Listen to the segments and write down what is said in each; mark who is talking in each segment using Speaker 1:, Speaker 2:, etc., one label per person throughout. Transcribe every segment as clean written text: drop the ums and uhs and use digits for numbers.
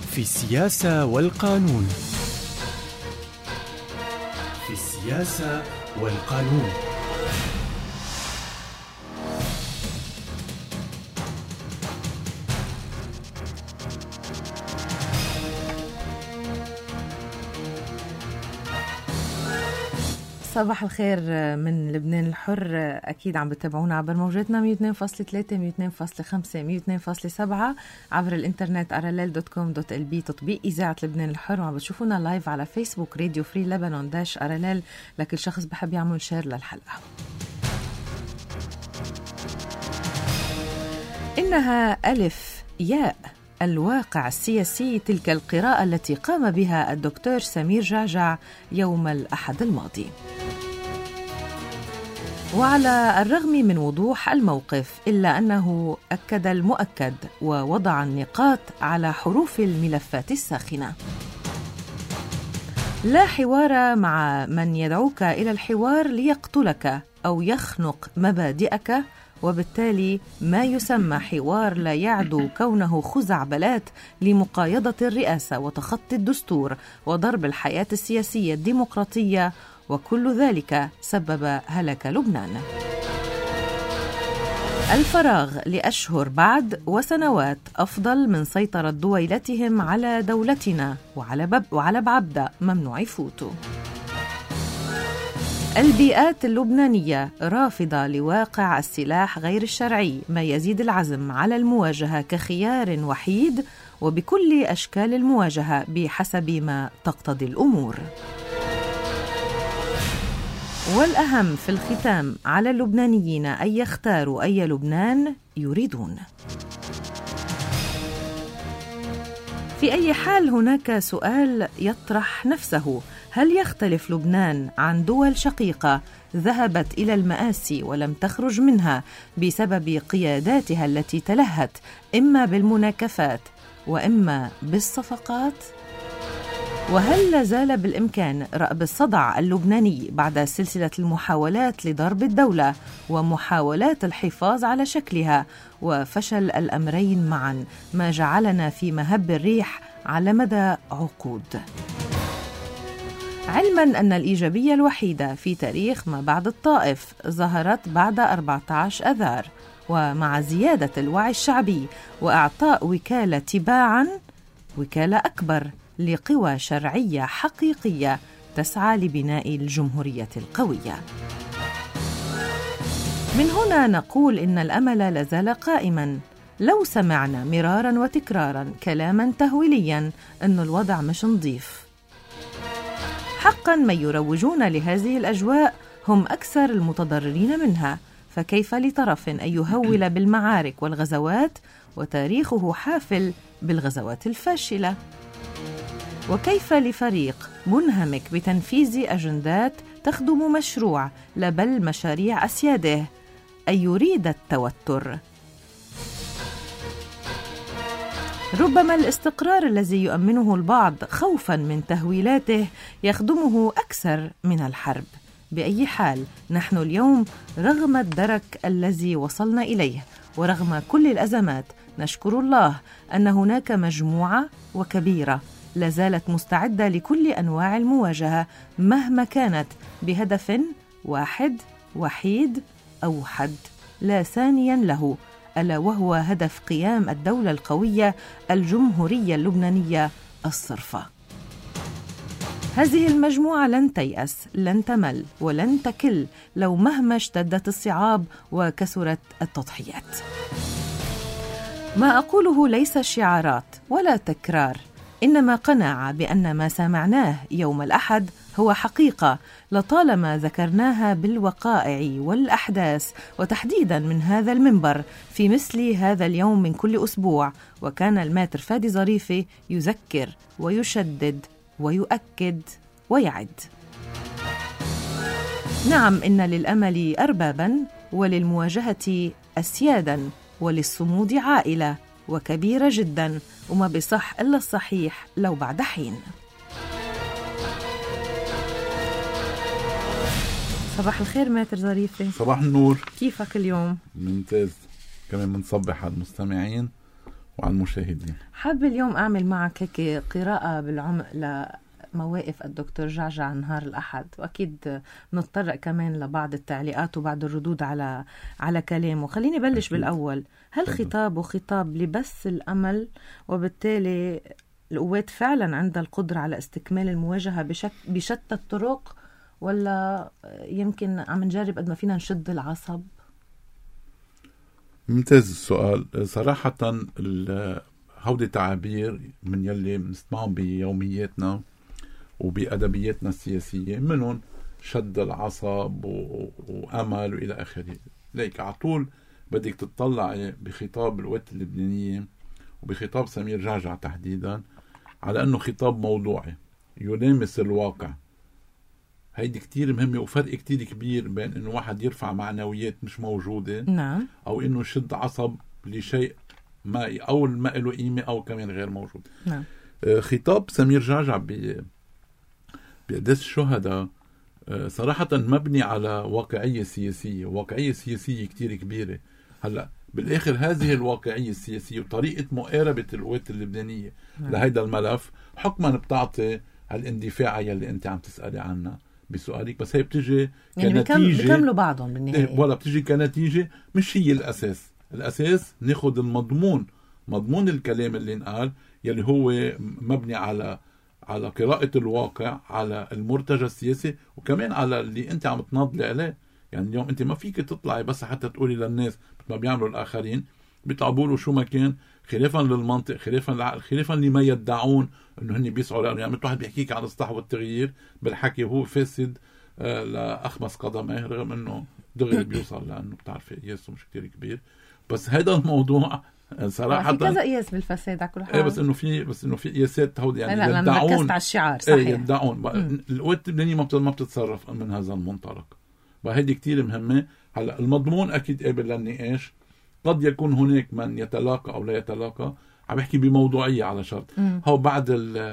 Speaker 1: في السياسة والقانون. في السياسة والقانون.
Speaker 2: صباح الخير من لبنان الحر. أكيد عم بتابعونا عبر موجاتنا 102.3 102.5 102.7 عبر الإنترنت rll.com.lb تطبيق إذاعة لبنان الحر، وعم بتشوفونا لايف على فيسبوك راديو فري لبنان -RLL لكل شخص بحب يعمل شير للحلقة. إنها ألف ياء الواقع السياسي، تلك القراءة التي قام بها الدكتور سمير جعجع يوم الأحد الماضي. وعلى الرغم من وضوح الموقف إلا أنه أكد المؤكد ووضع النقاط على حروف الملفات الساخنة. لا حوار مع من يدعوك إلى الحوار ليقتلك أو يخنق مبادئك، وبالتالي ما يسمى حوار لا يعدو كونه خزعبلات لمقايضة الرئاسة وتخطي الدستور وضرب الحياة السياسية الديمقراطية، وكل ذلك سبب هلاك لبنان. الفراغ لأشهر بعد وسنوات أفضل من سيطرة دويلتهم على دولتنا وعلى بعبدة ممنوع يفوتوا. البيئات اللبنانية رافضة لواقع السلاح غير الشرعي، ما يزيد العزم على المواجهة كخيار وحيد وبكل أشكال المواجهة بحسب ما تقتضي الأمور. والأهم في الختام على اللبنانيين أن يختاروا أي لبنان يريدون. في أي حال هناك سؤال يطرح نفسه: هل يختلف لبنان عن دول شقيقة ذهبت إلى المآسي ولم تخرج منها بسبب قياداتها التي تلهت إما بالمناكفات وإما بالصفقات؟ وهل لازال بالإمكان رأب الصدع اللبناني بعد سلسلة المحاولات لضرب الدولة ومحاولات الحفاظ على شكلها وفشل الأمرين معا، ما جعلنا في مهب الريح على مدى عقود؟ علما أن الإيجابية الوحيدة في تاريخ ما بعد الطائف ظهرت بعد 14 أذار، ومع زيادة الوعي الشعبي وإعطاء وكالة تباعا وكالة أكبر لقوى شرعية حقيقية تسعى لبناء الجمهورية القوية. من هنا نقول إن الأمل لازال قائما. لو سمعنا مرارا وتكرارا كلاما تهويليا أن الوضع مش نظيف. حقا من يروجون لهذه الأجواء هم أكثر المتضررين منها، فكيف لطرف أن يهول بالمعارك والغزوات وتاريخه حافل بالغزوات الفاشلة؟ وكيف لفريق منهمك بتنفيذ أجندات تخدم مشروع لا بل مشاريع أسياده أن يريد التوتر؟ ربما الاستقرار الذي يؤمنه البعض خوفا من تهويلاته يخدمه أكثر من الحرب. بأي حال نحن اليوم رغم الدرك الذي وصلنا إليه ورغم كل الأزمات نشكر الله أن هناك مجموعة وكبيرة لا زالت مستعدة لكل أنواع المواجهة مهما كانت، بهدف واحد وحيد أوحد لا ثانيا له، ألا وهو هدف قيام الدولة القوية الجمهورية اللبنانية الصرفة. هذه المجموعة لن تيأس، لن تمل، ولن تكل لو مهما اشتدت الصعاب وكثرت التضحيات. ما أقوله ليس شعارات ولا تكرار، إنما قناعة بأن ما سمعناه يوم الأحد هو حقيقة لطالما ذكرناها بالوقائع والأحداث، وتحديدا من هذا المنبر في مثل هذا اليوم من كل أسبوع. وكان الماتر فادي ظريفي يذكر ويشدد ويؤكد ويعد. نعم، إن للأمل أربابا وللمواجهة أسيادا وللصمود عائلة وكبيرة جدا، وما بصح إلا الصحيح لو بعد حين. صباح الخير ماتر ظريفة.
Speaker 3: صباح النور.
Speaker 2: كيفك اليوم؟
Speaker 3: ممتاز. كمان بنصبح على المستمعين وعلى المشاهدين.
Speaker 2: حابة اليوم أعمل معك هيك قراءة بالعمق لمواقف الدكتور جعجع نهار الأحد، وأكيد نتطرق كمان لبعض التعليقات وبعض الردود على كلامه. خليني بلش بالأول. هل خطابه خطاب لبث الأمل، وبالتالي القوات فعلا عندها القدرة على استكمال المواجهة بشتى الطرق، ولا يمكن عم نجرب قد ما فينا نشد العصب؟
Speaker 3: ممتاز السؤال. صراحة هودي تعابير من يلي بنسمعهم بيومياتنا وبأدبياتنا السياسية، منهم شد العصب وأمل وإلى آخره. ليك عطول بدك تطلع بخطاب القوات اللبنانية وبخطاب سمير جعجع تحديدا على أنه خطاب موضوعي يلامس الواقع. هيدي كتير مهمة، وفرق كتير كبير بين إنه واحد يرفع معنويات مش موجودة،
Speaker 2: نعم،
Speaker 3: أو إنه يشد عصب لشيء ما أو ما له قيمة أو كمان غير موجود.
Speaker 2: نعم.
Speaker 3: خطاب سمير جعجع بقداس الشهداء صراحة مبني على واقعية سياسية كتير كبيرة. هلأ بالآخر هذه الواقعية السياسية وطريقة مقاربة القوات اللبنانية لهيدا الملف حكما بتعطي هالاندفاع يلي أنت عم تسألي عنها بسؤالك، بس هي بتجي
Speaker 2: يعني
Speaker 3: كنتيجة،
Speaker 2: بيكملوا بعضهم بالنهاية،
Speaker 3: ولا بتجي كنتيجة مش هي الأساس. الأساس ناخد مضمون الكلام اللي انقال يلي هو مبني على قراءة الواقع، على المرتجى السياسي، وكمان على اللي انت عم تناضلي عليه. يعني اليوم انت ما فيك تطلعي بس حتى تقولي للناس ما بيعملوا الآخرين، بيطلعوا له شو ما كان خلافا للمنطق، خلافا للعقل، خلافا لما يدعون انه هن بيسعوا له. يعني واحد بيحكيك عن الاصلاح والتغيير بالحكي هو فاسد لأخمس قدمه، رغم انه دغري بيوصل لانه بتعرفي قياسه مش كتير كبير. بس هذا الموضوع صراحة
Speaker 2: في كذا قياس بالفساد على كل حال.
Speaker 3: بس انه في قياسات هودي يعني
Speaker 2: لا
Speaker 3: يدعون،
Speaker 2: ركزت على الشعار صحيح.
Speaker 3: يدعون القوات اللبنانية ما بتتصرف من هذا المنطلق. وهذه كتير مهمة. هلا المضمون اكيد قابل للنقاش. قد يكون هناك من يتلاقى او لا يتلاقى. عم بحكي بموضوعية على شرط. هو بعد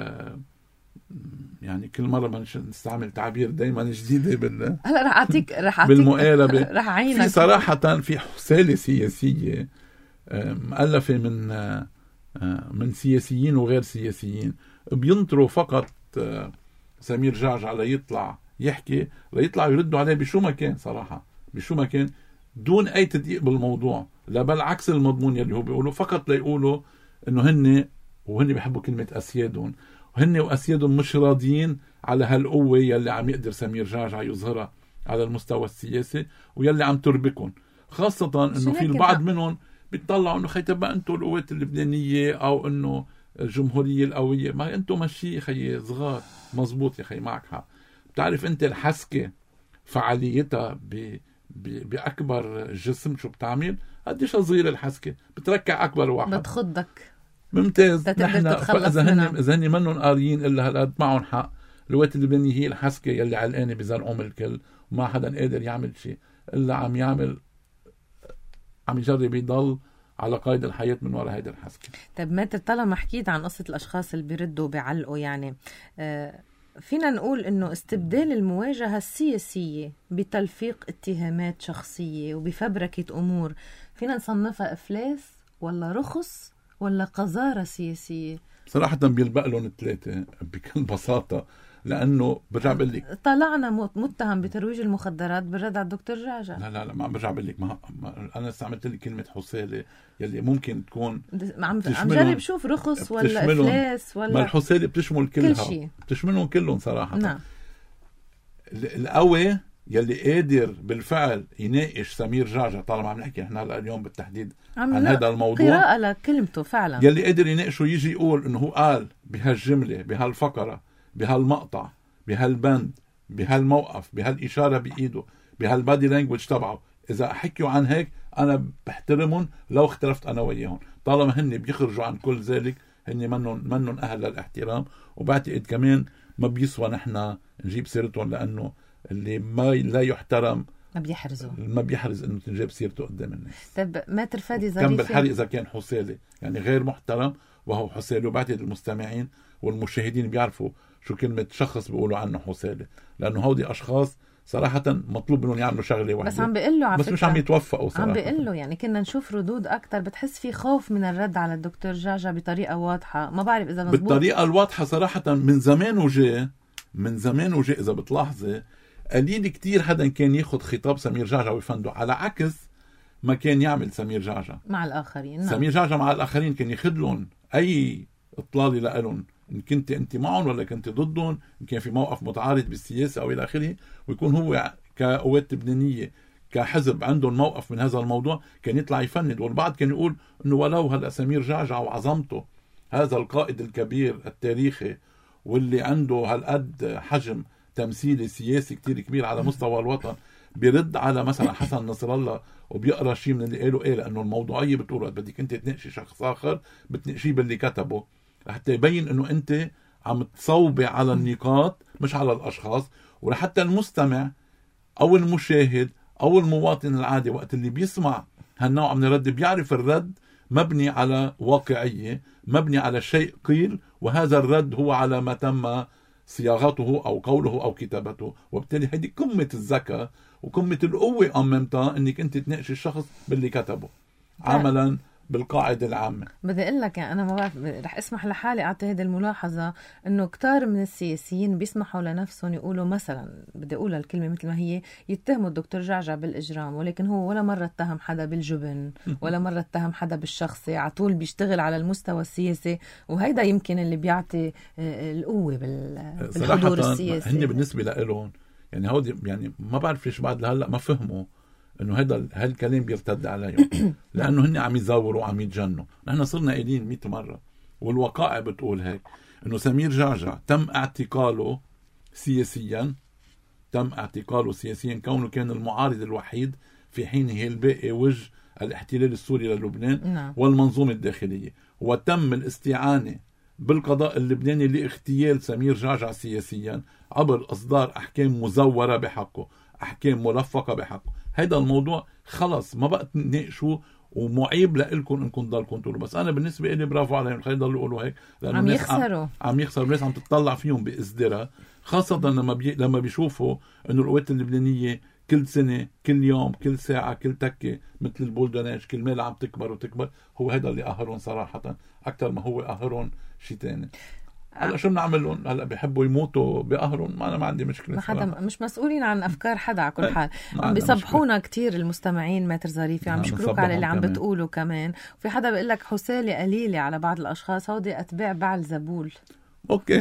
Speaker 3: يعني كل مرة ما نستعمل تعبير دايما جديدة
Speaker 2: هلا رح اعطيك
Speaker 3: بالمقالبة.
Speaker 2: رح اعينك.
Speaker 3: في صراحة في حسالة سياسية مؤلفة من سياسيين وغير سياسيين بينطروا فقط سمير جعجع ليطلع يحكي، ليطلع يردوا عليه بشو ما كان، صراحة بشو ما كان، دون أي تدقيق بالموضوع. لا بل عكس المضمون يلي هو بيقولوا، فقط ليقولوا إنه وهن بيحبوا كلمة أسيادهم، وهن وأسيادهم مش راضيين على هالقوة يلي عم يقدر سمير جعجع يظهرها على المستوى السياسي ويلي عم تربكهم. خاصة إنه في البعض منهم بيطلعوا إنه خيتبا أنتوا القوات اللبنانية أو إنه الجمهورية القوية. ما أنتوا ماشي خي صغار. مزبوط يا خي، معك حق. بتعرف أنت الحسكة فعاليتها بأكبر جسم شو بتعمل؟ قديش صغير الحسكة بتركع أكبر واحد،
Speaker 2: بتخضك.
Speaker 3: ممتاز. نحن إذا هن منهم قاريين إلا هالقد معهم حق. القوات اللبنانية هي الحسكة يلي علقانة بزرعهم الكل، وما حدا قادر يعمل شيء إلا عم يجرب يضل على قيد الحياة من وراء هيدا الحسكة.
Speaker 2: طيب ماتر، طالما حكيت عن قصة الأشخاص اللي بيردوا وبيعلقوا، يعني فينا نقول إنه استبدال المواجهة السياسية بتلفيق اتهامات شخصية وبفبركة أمور، فينا نصنفها إفلاس ولا رخص ولا قذارة سياسية؟
Speaker 3: صراحة بيلبق لهم الثلاثة بكل بساطة. لأنه برجع بقول لك
Speaker 2: طلعنا متهم بترويج المخدرات بالرد على الدكتور جعجع.
Speaker 3: لا ما برجع بقول لك أنا استعملت لك كلمة حسالة يلي ممكن تكون
Speaker 2: عم جرب شوف رخص ولا إفلاس ولا.
Speaker 3: ما الحسالة بتشمل كل
Speaker 2: شيء،
Speaker 3: بتشملهم كلهم صراحة.
Speaker 2: نعم.
Speaker 3: القوي يلي قادر بالفعل يناقش سمير جعجع، طالما عم نحكي احنا هلا اليوم بالتحديد عن هذا الموضوع،
Speaker 2: قراءة لكلمته فعلا،
Speaker 3: يلي قادر يناقشه يجي يقول انه هو قال بهالجملة بهالفقرة بهالمقطع بهالبند بهالموقف بهالإشارة بإيده بهالبادي لانجويج تبعه، إذا حكيوا عن هيك أنا بحترمهم لو اختلفت أنا وياهم، طالما هن بيخرجوا عن كل ذلك هن منن أهل للاحترام. وبعتقد كمان ما بيسوى نحن نجيب سيرتهم، لأنه اللي لا يحترم ما بيحرز انه تنجيب سيرته قدام الناس.
Speaker 2: طب ماتر فادي ظريف
Speaker 3: كم بالحري اذا كان حسالي يعني غير محترم وهو حسالي. وبعتقد المستمعين والمشاهدين بيعرفوا شو كلمة شخص بيقولوا عنه حسالي، لانه هودي اشخاص صراحة مطلوب منهم يعملوا شغلة واحدة،
Speaker 2: بس عم بيقول له
Speaker 3: بس مش عم يتوفقوا صراحة.
Speaker 2: عم بيقول له يعني كنا نشوف ردود أكتر، بتحس في خوف من الرد على الدكتور جعجع بطريقة واضحة، ما بعرف إذا مزبوط
Speaker 3: بالطريقة الواضحة صراحة. من زمان وجاء إذا بتلاحظي قليل كتير حدا كان ياخد خطاب سمير جعجع ويفنده، على عكس ما كان يعمل سمير جعجع
Speaker 2: مع الآخرين. نعم.
Speaker 3: سمير جعجع مع الآخرين كان يخدلهم أي إطلالة لهم، إن كنت أنت معهم ولا كنت ضدهم، إن كان في موقف متعارض بالسياسة أو إلى آخره، ويكون هو كقوات لبنانية كحزب عندهم موقف من هذا الموضوع، كان يطلع يفند. والبعض كان يقول إنه ولو هلأ سمير جعجع وعظمته، هذا القائد الكبير التاريخي واللي عنده هالقد حجم تمثيلي سياسي كتير كبير على مستوى الوطن، بيرد على مثلا حسن نصر الله وبيقرا شيء من اللي قاله لانه الموضوعيه بتقول بدك انت تناقشي شخص اخر بتناقشيه باللي كتبه، لحتى يبين انه انت عم تصوبي على النقاط مش على الاشخاص، ولحتى المستمع او المشاهد او المواطن العادي وقت اللي بيسمع هالنوع من الرد بيعرف الرد مبني على واقعيه، مبني على شيء قيل، وهذا الرد هو على ما تم صياغته أو قوله أو كتابته. وبالتالي هذه قمة الذكاء وقمة القوة أمامتها أنك أنت تناقش الشخص باللي كتبه عملا بالقاعدة العامة.
Speaker 2: بدي أقول لك يعني أنا ما بعرف، رح أسمح لحالي أعطي هذه الملاحظة، إنه كتار من السياسيين بيسمحوا لنفسهم يقولوا مثلا، بدي أقول الكلمة مثل ما هي، يتهموا الدكتور جعجع بالإجرام، ولكن هو ولا مرة اتهم حدا بالجبن ولا مرة اتهم حدا بالشخصي، عطول بيشتغل على المستوى السياسي، وهيدا يمكن اللي بيعطي القوة بالحضور السياسي.
Speaker 3: هن بالنسبة لهم يعني هودي يعني ما بعرف ليش بعد لهلا ما فهموا انه هالكلام بيرتد عليهم لانه هن عم يزوروا وعم يتجنوا. نحن صرنا قايلين 100 مرة والوقائع بتقول هيك، انه سمير جعجع تم اعتقاله سياسيا كونه كان المعارض الوحيد في حينه الباقي وجه الاحتلال السوري للبنان والمنظومة الداخلية، وتم الاستعانة بالقضاء اللبناني لاغتيال سمير جعجع سياسيا عبر إصدار أحكام مزورة بحقه، أحكام ملفقة بحقه. هذا الموضوع خلص ما بقى تناقشوا، ومعيب لكم انكم تضلكم تقولوا. بس انا بالنسبه لي برافو عليهم، خلينا يضلوا يقولوا هيك، لانه
Speaker 2: عم يخسروا
Speaker 3: الناس عم تتطلع فيهم بازدراء، خاصه لما بيشوفوا انه القوات اللبنانيه كل سنه كل يوم كل ساعه كل تكه مثل البولدناج كل مال عم تكبر وتكبر. هو هذا اللي قهرهم صراحه اكثر ما هو قهرهم شيء ثاني. هلا شو بنعمل لهم؟ هلا بيحبوا يموتوا بقهرهم، ما انا ما عندي مشكله.
Speaker 2: ما حدا مش مسؤولين عن افكار حدا على كل حال. عم بيصبحونا كثير المستمعين ماتر ظريفي، عم بيشكروك على اللي عم بتقوله كمان. وفي حدا بيقول لك حسالة قليله على بعض الاشخاص، هودي اتباع بعل زبول.
Speaker 3: اوكي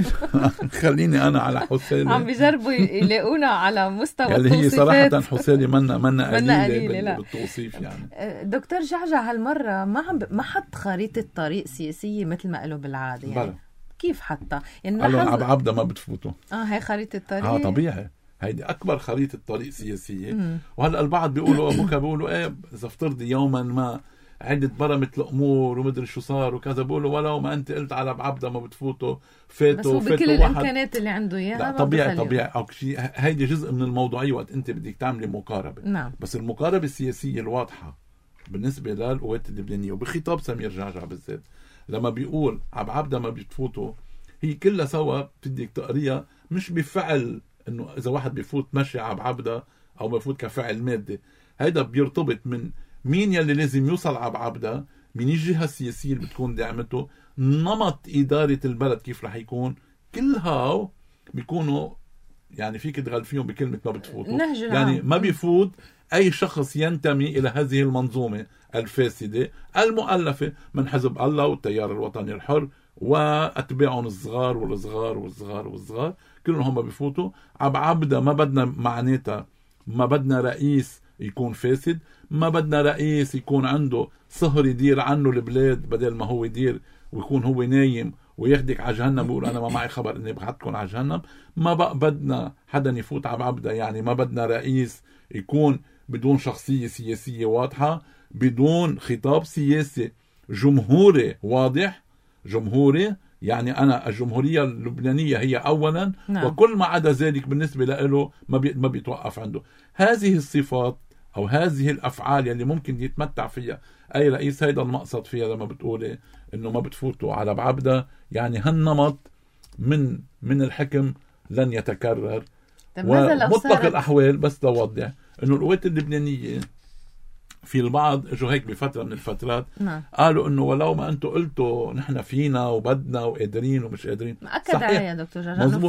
Speaker 3: خليني انا على حسالة.
Speaker 2: عم بيجربوا يلاقونا على مستوى التوصيفات.
Speaker 3: هي صراحه حسالة منا قليله بالتوصيف يعني.
Speaker 2: دكتور جعجع هالمره ما حط خريطه طريق سياسيه مثل ما قالوا بالعاده يعني. كيف حتى يعني
Speaker 3: قالوا عبده ما بتفوتوا.
Speaker 2: هي خريطه الطريق.
Speaker 3: طبيعي، هيدي اكبر خريطه طريق سياسيه. وهلا البعض بيقولوا بيقولوا اذا افترضي يوما ما عدة برمت الامور ومدري شو صار وكذا، بيقولوا ولو ما انت قلت على بعبده ما بتفوتوا فاتوا
Speaker 2: بكل الامكانيات اللي عنده اياها.
Speaker 3: طبيعي او شيء، هيدي جزء من الموضوعيه وقت انت بدك تعملي مقاربه.
Speaker 2: نعم.
Speaker 3: بس المقاربه السياسيه الواضحه بالنسبه للقوات اللبنانيه وبخطاب سمير جعجع بالذات لما بيقول عبده ما بتفوتوا، هي كلها سوا بدك تقريها مش بفعل انه اذا واحد بيفوت مشي عبده او بيفوت كفعل مادي. هيدا بيرتبط من مين يلي لازم يوصل عبده، من الجهه السياسيه اللي بتكون دعمته، نمط اداره البلد كيف رح يكون، كلها بيكونوا يعني فيك تغل فيهم بكلمه ما بتفوتوا. يعني ما بيفوت اي شخص ينتمي الى هذه المنظومه الفاسده المؤلفه من حزب الله والتيار الوطني الحر واتباعهم الصغار والصغار والصغار والصغار، كلهم هم بيفوتوا. عبده ما بدنا معناتها ما بدنا رئيس يكون فاسد، ما بدنا رئيس يكون عنده صهر يدير عنه البلاد بدل ما هو يدير ويكون هو نايم وياخدك على جهنم ويقول انا ما معي خبر اني بحطكم على جهنم. ما بقى بدنا حدا يفوت عبده، يعني ما بدنا رئيس يكون بدون شخصية سياسية واضحة، بدون خطاب سياسي جمهوري واضح. جمهوري يعني أنا الجمهورية اللبنانية هي أولا. نعم. وكل ما عدا ذلك بالنسبة له ما بيتوقف عنده. هذه الصفات أو هذه الأفعال اللي ممكن يتمتع فيها أي رئيس، هيدا المقصد فيها لما بتقولي إنه ما بتفوتوا على بعبدة، يعني هالنمط من الحكم لن يتكرر. ومطلق الأحوال بس توضح إنه القوات اللبنانية في البعض اجوا هيك بفترة من الفترات قالوا إنه ولو ما أنتوا قلتوا نحن فينا وبدنا وقادرين ومش قادرين.
Speaker 2: أكد عليها دكتور جعجع إنه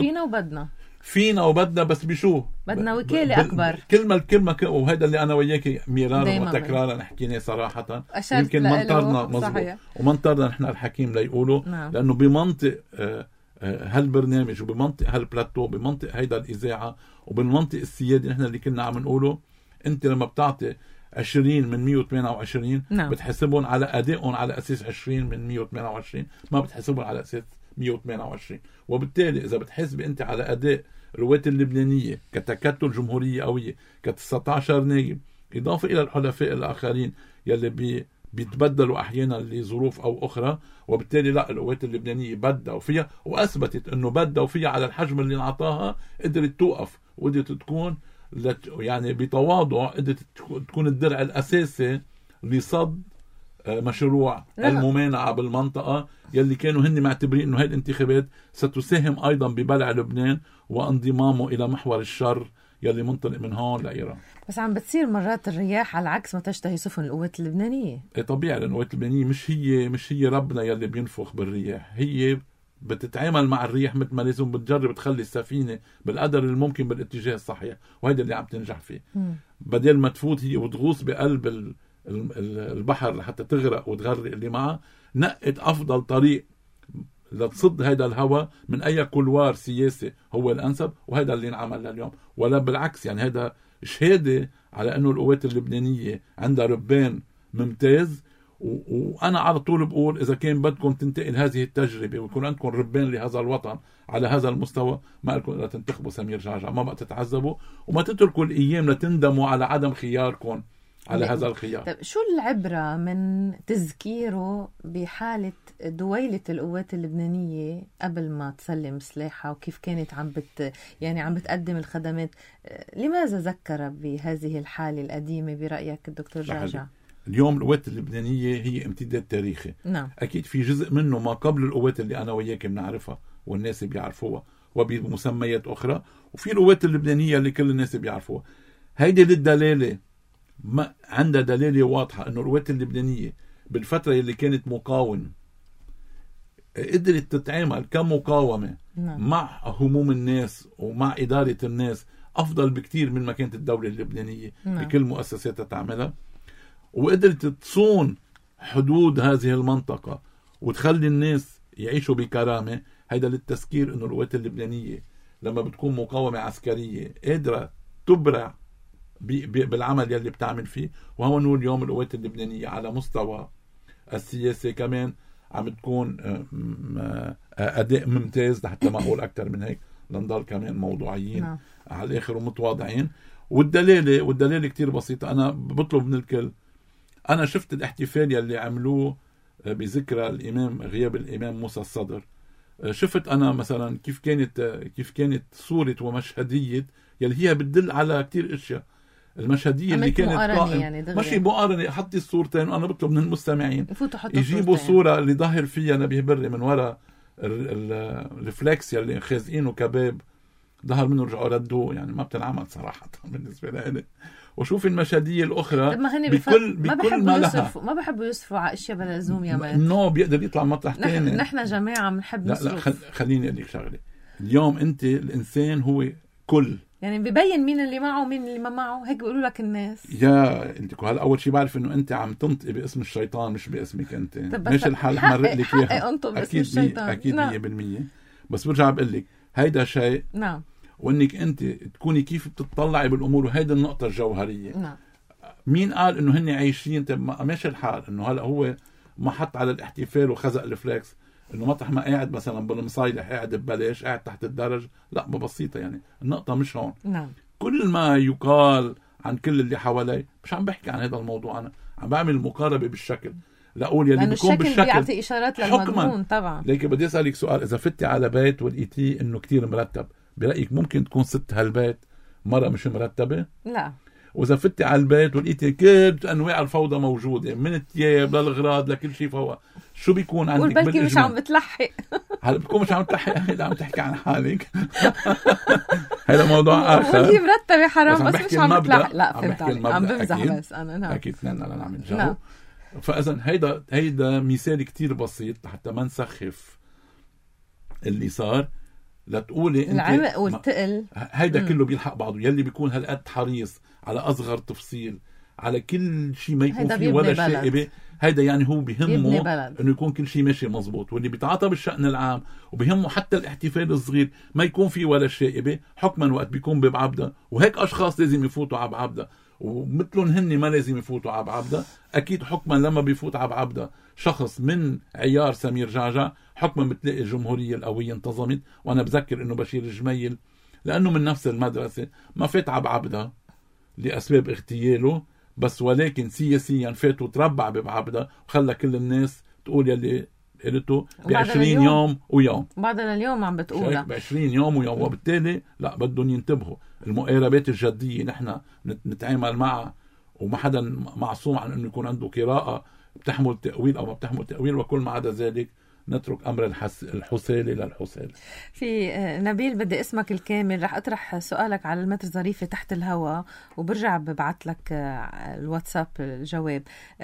Speaker 2: فينا وبدنا بس بشو بدنا وكالة أكبر.
Speaker 3: كلمة وهذا اللي أنا وياك مرارا وتكرارا نحكينا صراحة. يمكن منطرنا مظبوط ومنطرنا نحن الحكيم ليقولوا لأنه بمنطق هالبرنامج وبمنطق هالبلاتو بمنطق هيدا الإذاعة وبالمنطق السيادي نحن اللي كنا عم نقوله أنت لما بتعطي 20 من 128 بتحسبهم على أدائهم على أساس 20 من 128 ما بتحسبهم على أساس 128. وبالتالي إذا بتحسب أنت على أداء القوات اللبنانية كتكتل جمهورية قوية ك19 نائب إضافة إلى الحلفاء الآخرين يلي بيتبدلوا أحيانا لظروف أو أخرى، وبالتالي لا القوات اللبنانية بدأوا فيها وأثبتت أنه بدأوا فيها على الحجم اللي نعطاها قدرت توقف وقدرت تكون يعني بتواضع قدرت تكون الدرع الأساسي لصد مشروع الممانعة بالمنطقة يلي كانوا هن معتبرين أنه هاي الانتخابات ستساهم أيضا ببلع لبنان وانضمامه إلى محور الشر يلي منطلق من هون لإيران.
Speaker 2: بس عم بتصير مرات الرياح على عكس ما تشتهي سفن القوات اللبنانية.
Speaker 3: طبيعي لأن القوات اللبنانية مش هي ربنا يلي بينفخ بالرياح، هي بتتعامل مع الرياح مثل ما لازم بتجرب تخلي السفينة بالقدر الممكن بالاتجاه الصحيح، وهذا اللي عم تنجح فيه. بدل ما تفوت هي وتغوص بقلب البحر لحتى تغرق وتغرق اللي معها، نقت أفضل طريق لتصد هذا الهواء من أي كلوار سياسي هو الأنسب، وهذا اللي نعمل لليوم. ولا بالعكس يعني هذا شهادة على أنه القوات اللبنانية عندها ربان ممتاز. وأنا على طول بقول إذا كان بدكم تنتقل هذه التجربة ويكون عندكم ربان لهذا الوطن على هذا المستوى، ما لكم إلا تنتخبوا سمير جعجع، ما بقى تتعذبوا وما تتركوا الأيام لتندموا على عدم خياركم على هذا الخيار.
Speaker 2: طيب شو العبرة من تذكيره بحالة دويلة القوات اللبنانية قبل ما تسلم سلاحها وكيف كانت عم بتقدم الخدمات؟ لماذا ذكر بهذه الحالة القديمة برأيك الدكتور جعجع؟
Speaker 3: اليوم القوات اللبنانية هي امتداد تاريخي. أكيد في جزء منه ما قبل القوات اللي أنا وياك بنعرفها والناس بيعرفوها وبمسميات أخرى، وفي القوات اللبنانية اللي كل الناس بيعرفوها. هيدي للدلالة ما عندها دلالة واضحة أنه القوات اللبنانية بالفترة اللي كانت مقاوم قدرت تتعامل كمقاومة مع هموم الناس ومع إدارة الناس أفضل بكتير من ما كانت الدولة اللبنانية بكل مؤسساتها تعملها، وقدرت تصون حدود هذه المنطقة وتخلي الناس يعيشوا بكرامة. هيدا للتذكير أنه القوات اللبنانية لما بتكون مقاومة عسكرية قادرة تبرع بالعمل يلي بتعمل فيه. وهو نقول اليوم القوات اللبنانية على مستوى السياسة كمان عم تكون أداء ممتاز، حتى ما أقول أكتر من هيك لنضل كمان موضوعيين على الآخر ومتواضعين. والدلالة كتير بسيطة. أنا بطلب من الكل، أنا شفت الاحتفال يلي عملوه بذكرى غياب الإمام موسى الصدر. شفت أنا مثلا كيف كانت صورة ومشهدية يلي هي بتدل على كتير أشياء. المشهدية اللي كانت قائم يعني ماشي مقارنة، حطي الصورتين. وأنا بطلب من المستمعين يجيبوا صورة اللي ظاهر فيها نبيه بري من وراء الرفلكس يلي خازقينه كباب ظهر منه رجعوا ردوه، يعني ما بتنعمل صراحة بالنسبة لي. وشوف المشهدية الأخرى بكل ما لها.
Speaker 2: ما بحبوا يصرفوا على أشياء بلا لزوم يا مان.
Speaker 3: إنه بيقدر يطلع مطرح تاني.
Speaker 2: نحن جماعة بنحب نصرف.
Speaker 3: لا خليني أقول لك شغلة. اليوم أنت الإنسان هو كل،
Speaker 2: يعني بيبين مين اللي معه ومين اللي ما معه، هيك بيقولوا لك الناس.
Speaker 3: يا انت هلا اول شيء بعرف انه انت عم تنطقي باسم الشيطان مش باسمك انت. ماشي الحال حمرق لك اياها اكيد 100%. بس برجع بقول لك هيدا شيء.
Speaker 2: نعم.
Speaker 3: وانك انت تكوني كيف بتطلعي بالامور، وهيدا النقطه الجوهريه.
Speaker 2: نعم.
Speaker 3: مين قال انه هن عايشين؟ ماشي الحال انه هلا هو ما حط على الاحتفال وخزق الفليكس انه مطرح ما قاعد مثلا بالمصايلح قاعد ببلاش قاعد تحت الدرج. لا ببسيطه يعني النقطه مش هون.
Speaker 2: نعم.
Speaker 3: كل ما يقال عن كل اللي حوالي مش عم بحكي عن هذا الموضوع، انا عم بعمل مقاربه بالشكل لاقول يلي بيكون بالشكل
Speaker 2: بيعطي اشارات للمضمون طبعا.
Speaker 3: لكن بدي اسالك سؤال، اذا فتي على بيت ولقيتيه انه كتير مرتب، برايك ممكن تكون ست هالبيت مرة مش مرتبه؟
Speaker 2: لا.
Speaker 3: واذا فتي على البيت ولقيتي كل انواع الفوضى موجوده من الثياب للغراض لكل شيء، فهو شو بيكون عندك
Speaker 2: بالإجمال؟ مش عم بتلحق.
Speaker 3: هلا بتكون مش عم تحكي عن حالك. هذا موضوع اخر.
Speaker 2: هي مرتبه حرام، بس مش عم تلحق. لا
Speaker 3: عم
Speaker 2: فهمت عليك، عم بمزح بس انا. نعم
Speaker 3: اكيد اثنين نعمل جو.
Speaker 2: نعم.
Speaker 3: فاذا هيدا مثال كتير بسيط حتى ما نسخف اللي صار، لتقولي انت
Speaker 2: العمق والتقل
Speaker 3: هيدا كله بيلحق بعضه. يلي بيكون هالقد حريص على اصغر تفصيل، على كل شيء ما يكون فيه ولا شائبه، هيدا يعني هو بيهمه انه يكون كل شيء ماشي مزبوط. واللي بيتعاطى بالشأن العام وبيهمه حتى الاحتفال الصغير ما يكون فيه ولا شائبه، حكما وقت بيكون ببعبده. وهيك اشخاص لازم يفوتوا على بعبده، ومثلهم هن ما لازم يفوتوا على بعبده. اكيد حكما لما بيفوت على بعبده شخص من عيار سمير جعجع، حكما بتلاقي الجمهوريه القويه انتظمت. وانا بذكر انه بشير الجميل لانه من نفس المدرسه ما فات على بعبده لاسباب اغتياله، بس ولكن سياسيا فات وتربع ببعبده وخلى كل الناس تقول يلي قلته ب20 يوم ويوم.
Speaker 2: بعدنا اليوم عم بتقولها
Speaker 3: ب20 يوم ويوم. وبالتالي لا، بدهم ينتبهوا. المقاربات الجديه نحن نتعامل معها، وما حدا معصوم عن انه يكون عنده قراءه بتحمل تاويل او ما بتحمل تاويل، وكل ما عدا ذلك نترك امر الحسالي للحسالي.
Speaker 2: في نبيل، بدي اسمك الكامل. رح اطرح سؤالك على المتر ظريفه تحت الهواء وبرجع ببعث لك الواتساب الجواب.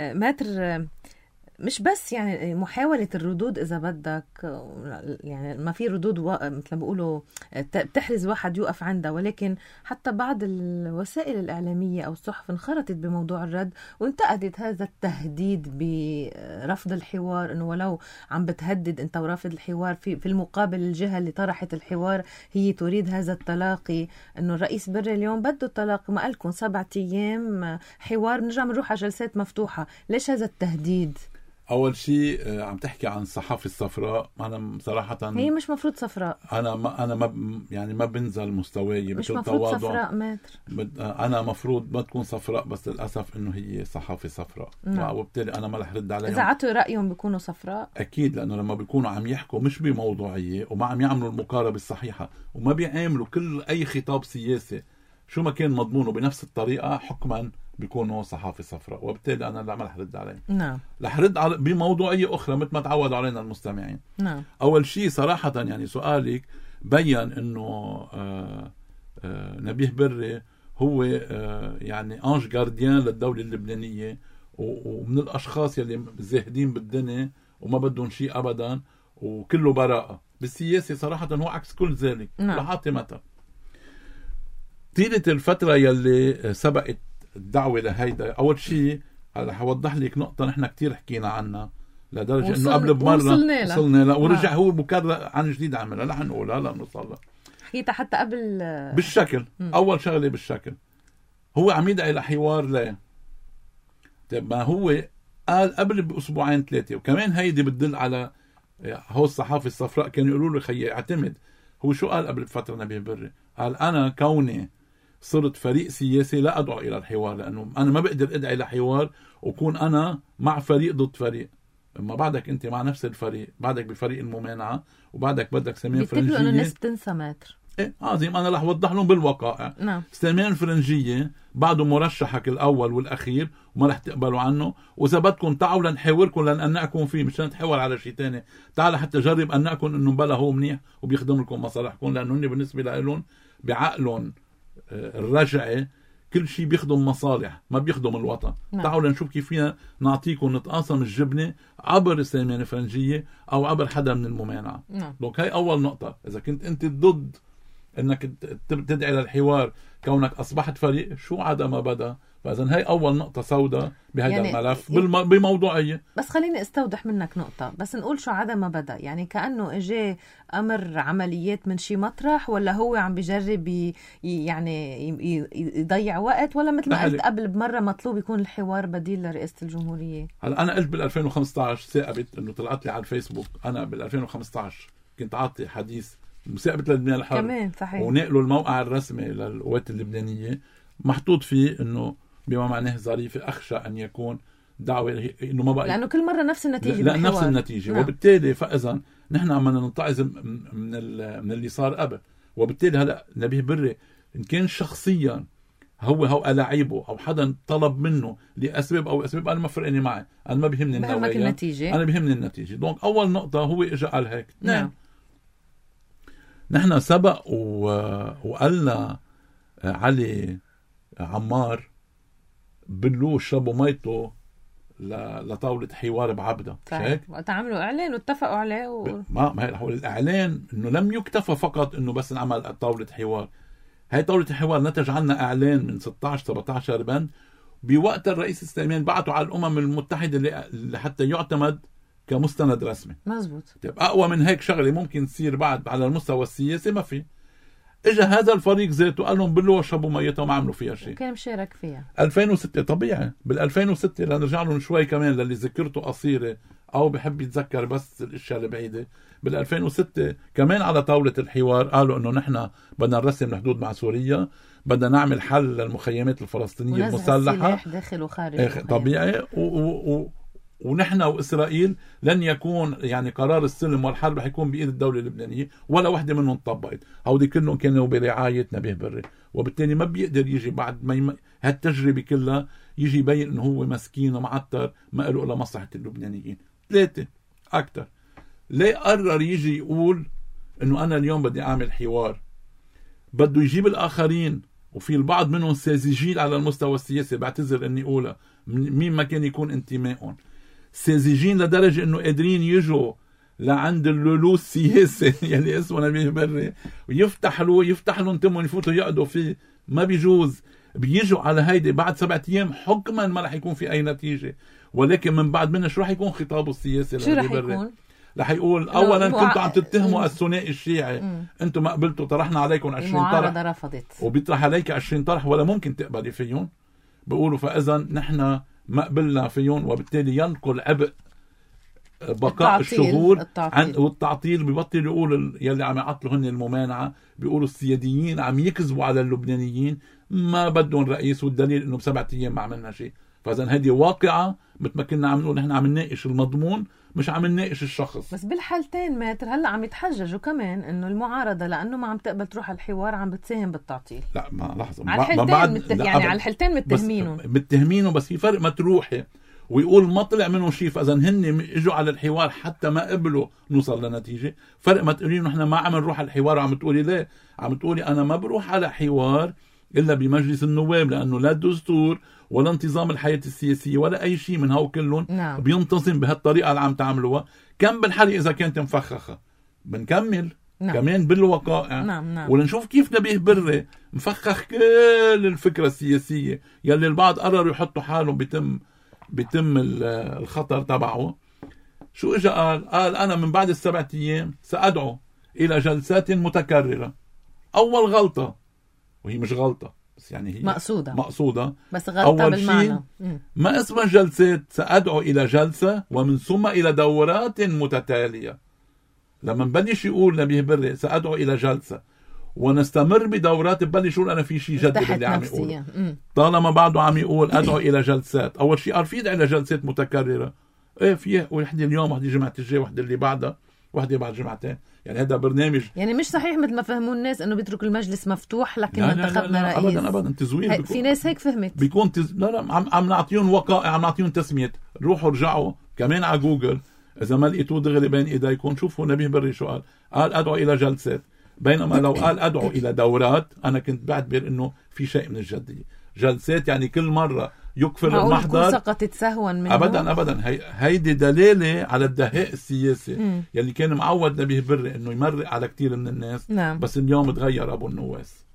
Speaker 2: متر، مش بس يعني محاولة الردود إذا بدك، يعني ما في ردود مثل ما بيقولوا بتحرز واحد يوقف عندها، ولكن حتى بعض الوسائل الإعلامية أو الصحف انخرطت بموضوع الرد وانتقدت هذا التهديد برفض الحوار، إنه ولو عم بتهدد أنت ورافض الحوار، في المقابل الجهة اللي طرحت الحوار هي تريد هذا التلاقي. إنه الرئيس بري اليوم بده التلاقي، ما قالكم 7 أيام حوار نرجع بنروح على جلسات مفتوحة. ليش هذا التهديد؟
Speaker 3: أول شيء عم تحكي عن الصحافة الصفراء. أنا صراحة
Speaker 2: هي مش مفروض صفراء.
Speaker 3: أنا ما بنزل مستواي،
Speaker 2: مش مفروض صفراء ماتر.
Speaker 3: أنا مفروض ما تكون صفراء، بس للأسف إنه هي صحافة صفراء. وبالتالي أنا ما رح رد عليهم.
Speaker 2: إذا عطوا رأيهم بيكونوا صفراء
Speaker 3: أكيد، لأنه لما بيكونوا عم يحكوا مش بموضوعية وما عم يعملوا المقاربة الصحيحة وما بيعملوا كل أي خطاب سياسي شو ما كان مضمونه بنفس الطريقة، حكما بيكونوا صحافة صفراء. وبالتالي أنا لا، ما رح رد عليه.
Speaker 2: نعم.
Speaker 3: رح رد بموضوعية أخرى مثل ما تعودوا علينا المستمعين.
Speaker 2: نعم.
Speaker 3: أول شيء صراحة يعني سؤالك بيّن إنه نبيه بري هو يعني أنج جارديان للدولة اللبنانية، ومن الأشخاص يلي زاهدين بالدنيا وما بدهم شيء أبدا وكله براءة. بالسياسة صراحة هو عكس كل ذلك.
Speaker 2: نعم.
Speaker 3: لحاطي متى طيلة الفترة يلي سبقت الدعوة لهيدا، أول شيء هلا حوضح لك نقطة نحن كتير حكينا عنها لدرجة إنه قبل بمرة وصلنا لا، ورجع هو مكرر عن جديد عملها. لا حنقولها، لا نوصلها.
Speaker 2: حكيتها حتى قبل
Speaker 3: بالشكل. أول شغلة بالشكل، هو عم يدعي لحوار. لا، طيب ما هو قال قبل بأسبوعين 3، وكمان هيدي بتدل على هو الصحافة الصفراء كانوا يقولوا له خيي اعتمد. هو شو قال قبل فترة نبيه بري؟ قال أنا كوني صرت فريق سياسي لا أدعو إلى الحوار، لأنه أنا ما بقدر أدعي لحوار وكون أنا مع فريق ضد فريق. اما بعدك أنت مع نفس الفريق، بعدك بفريق الممانعة، وبعدك بدك سمان فرنجية.
Speaker 2: بيتفقوا أنه الناس بتنسى ماتر.
Speaker 3: إيه عظيم. أنا رح أوضح لهم بالوقائع.
Speaker 2: نعم.
Speaker 3: سمان فرنجية بعده مرشحك الأول والأخير وما رح تقبلوا عنه، وإذا بدكم تعالوا لنحاوركم لنقنعكم فيه، مش نتحاور على شيء تاني. تعال حتى جرب أنكم إنه بلا هو منيح وبيخدم لكم مصالحكم، لأنه بالنسبة لهم بعقلهم الرجعي كل شيء بيخدم مصالح ما بيخدم الوطن.
Speaker 2: نعم.
Speaker 3: تعالوا نشوف كيف فينا نعطيكم نتقاسم الجبنة عبر السيمانة الفرنجية أو عبر حدا من الممانعة.
Speaker 2: نعم.
Speaker 3: دونك هاي أول نقطة. إذا كنت أنت ضد أنك تدعي للحوار كونك أصبحت فريق، شو عدا ما بدأ. فإذن هاي أول نقطة سوداء بهذا يعني الملف بموضوعية.
Speaker 2: بس خليني استوضح منك نقطة، بس نقول شو عدا ما بدأ. يعني كأنه اجى أمر عمليات من شي مطرح، ولا هو عم بيجرب يعني يضيع وقت، ولا مثل ما قلت قبل بمرة مطلوب يكون الحوار بديل لرئاسة الجمهورية؟
Speaker 3: هلا أنا قلت بال2015 ثاقبت إنه طلعت لي على الفيسبوك. أنا بال2015 كنت عاطي حديث مسابقة لبنان الحر
Speaker 2: كمان صحيح،
Speaker 3: ونقلوا الموقع الرسمي للقوات اللبنانية محطوط فيه إنه بما معناه ظريفة أخشى أن يكون دعوة إنه ما بقى،
Speaker 2: لأنه كل مرة نفس النتيجة.
Speaker 3: لا نفس النتيجة. نعم. وبالتالي فإذا نحن عم نتعظ من اللي صار قبل. وبالتالي هلا نبيه بري إن كان شخصيا هو ألاعيبه أو حدا طلب منه لأسباب أو أسباب، أنا ما فرقني معي. أنا ما بيهمني النوعية،
Speaker 2: النتيجة.
Speaker 3: أنا بيهمني النتيجة. دونك أول نقطة هو إجا قال هيك.
Speaker 2: نعم.
Speaker 3: نحن سبق وقالنا علي عمار بلو شربوا ميته لطاولة حوار بعبدة.
Speaker 2: صحيح. وقت عملوا إعلان واتفقوا عليه
Speaker 3: ما هي الإعلان إنه لم يكتفى فقط إنه بس نعمل طاولة حوار. هاي طاولة الحوار نتج عنا إعلان من 16-17 بند. بوقت الرئيس السليمان بعتوا على الأمم المتحدة لحتى يعتمد كمستند رسمي.
Speaker 2: مزبوط.
Speaker 3: طيب أقوى من هيك شغلة ممكن تصير بعد على المستوى السياسي ما في. اجى هذا الفريق ذاته قال لهم بلوا شربوا ميتها وما عملوا فيها شيء.
Speaker 2: وكان مشارك فيها
Speaker 3: 2006. طبيعي بال2006 لنرجع لهم شوي كمان للي ذكرته قصيرة أو بحب يتذكر بس الأشياء البعيدة. بال2006 كمان على طاولة الحوار قالوا إنه نحن بدنا نرسم الحدود مع سوريا، بدنا نعمل حل للمخيمات الفلسطينية المسلحة
Speaker 2: داخل وخارج.
Speaker 3: طبيعي. ونحن وإسرائيل لن يكون يعني قرار السلم والحرب حيكون بإيد الدولة اللبنانية ولا واحدة منهم طبقت. هودي كلهم كانوا برعاية نبيه بري، وبالتالي ما بيقدر يجي بعد ما هالتجربة كلها يجي يبين إنه هو مسكين ومعتر ما له إلا مصلحة اللبنانيين. 3 أكتر. ليه قرر يجي يقول إنه أنا اليوم بدي أعمل حوار؟ بده يجيب الآخرين، وفي البعض منهم ساذجين على المستوى السياسي، بعتذر إني أقولها مين ما كان يكون انتمائهم، ساذجين لدرجة إنه قادرين يجوا لعند اللولو السياسي يلي اسمه نبيه بري ويفتح له انتمهم يفوتوا يقعدوا فيه. ما بيجوز. بيجوا على هيدي بعد 7 أيام حكما ما رح يكون في أي نتيجة، ولكن من بعد منه شو رح يكون خطابه السياسي؟
Speaker 2: شو رح يكون؟
Speaker 3: رح يقول أولا كنتوا عم تتهموا الثنائي الشيعي، أنتم ما قبلتوا، طرحنا عليكم 20 طرح،
Speaker 2: المعارضة رفضت،
Speaker 3: وبيطرح عليك 20 طرح ولا ممكن تقبلي فيهم. بيقولوا فإذا نحن ما قبلنا فيهم، وبالتالي ينقل عبء بقاء الشهور والتعطيل. بيبطل يقول يلي عم يعطلوا هن الممانعة، بيقولوا السياديين عم يكذبوا على اللبنانيين، ما بدهم رئيس، والدليل انه ب7 أيام ما عملنا شيء. فاذا هذه واقعة مثل ما كنا عم نقول نحن عم نناقش المضمون مش عم نناقش الشخص.
Speaker 2: بس بالحالتين ماتر هلا عم يتحججوا كمان انه المعارضة لانه ما عم تقبل تروح الحوار عم بتساهم بالتعطيل.
Speaker 3: لا ما لحظة،
Speaker 2: على الحالتين يعني على الحالتين متهمينهم،
Speaker 3: بس في فرق ما تروحي ويقول ما طلع منه شيء، فاذا هن اجوا على الحوار حتى ما قبلوا نوصل لنتيجه. فرق ما تقولي نحن ما عم نروح على الحوار، عم تقولي ليه؟ عم تقولي انا ما بروح على حوار الا بمجلس النواب، لانه لا دستور ولا انتظام الحياه السياسيه ولا اي شيء من هو كلهم بينتظم بهالطريقه اللي عم تعملوها. كم بالحري اذا كانت مفخخه بنكمل كمان بالوقائع ولنشوف كيف نبيه بري مفخخ كل الفكره السياسيه يلي البعض قرروا يحطوا حالهم بيتم الخطر تبعه. شو اجا قال انا من بعد 7 أيام سأدعو الى جلسات متكررة. اول غلطة، وهي مش غلطة بس يعني هي مقصودة
Speaker 2: بس غلطة بالمعنى.
Speaker 3: ما اسمها جلسات، سأدعو الى جلسة ومن ثم الى دورات متتالية. لما نبلش يقول نبيه بري سأدعو الى جلسة ونستمر بدورات، ببلش يقول انا في شيء جديد اللي عم يقول. طالما بعده عم يقول ادعو الى جلسات، اول شيء قال في الى جلسات متكرره. ايه في وحده اليوم، وحده الجمعه الجايه، وحده اللي بعدها، وحده بعد جمعتين. يعني هذا برنامج يعني
Speaker 2: مش صحيح مثل ما فهموا الناس انه بيترك المجلس مفتوح لكن انتخبنا رئيس.
Speaker 3: ابدا تزوير.
Speaker 2: في ناس هيك فهمت
Speaker 3: بيكون لا عم نعطيهم وقائع، عم نعطيهم تسميات. روحوا ارجعوا كمان على جوجل اذا ما لقيتوه دغري بين ايديكم، شوفوا نبيه بري شو قال ادعو الى جلسات. بينما لو قال أدعو إلى دورات أنا كنت بعتبر إنه في شيء من الجدية. جلسات يعني كل مرة يكفر المحضر
Speaker 2: سقطت سهوا منه.
Speaker 3: أبدا هيدي دلالة على الدهاء السياسي يلي كان معود نبيه بري إنه يمرق على كتير من الناس. بس اليوم تغير أبو النواس.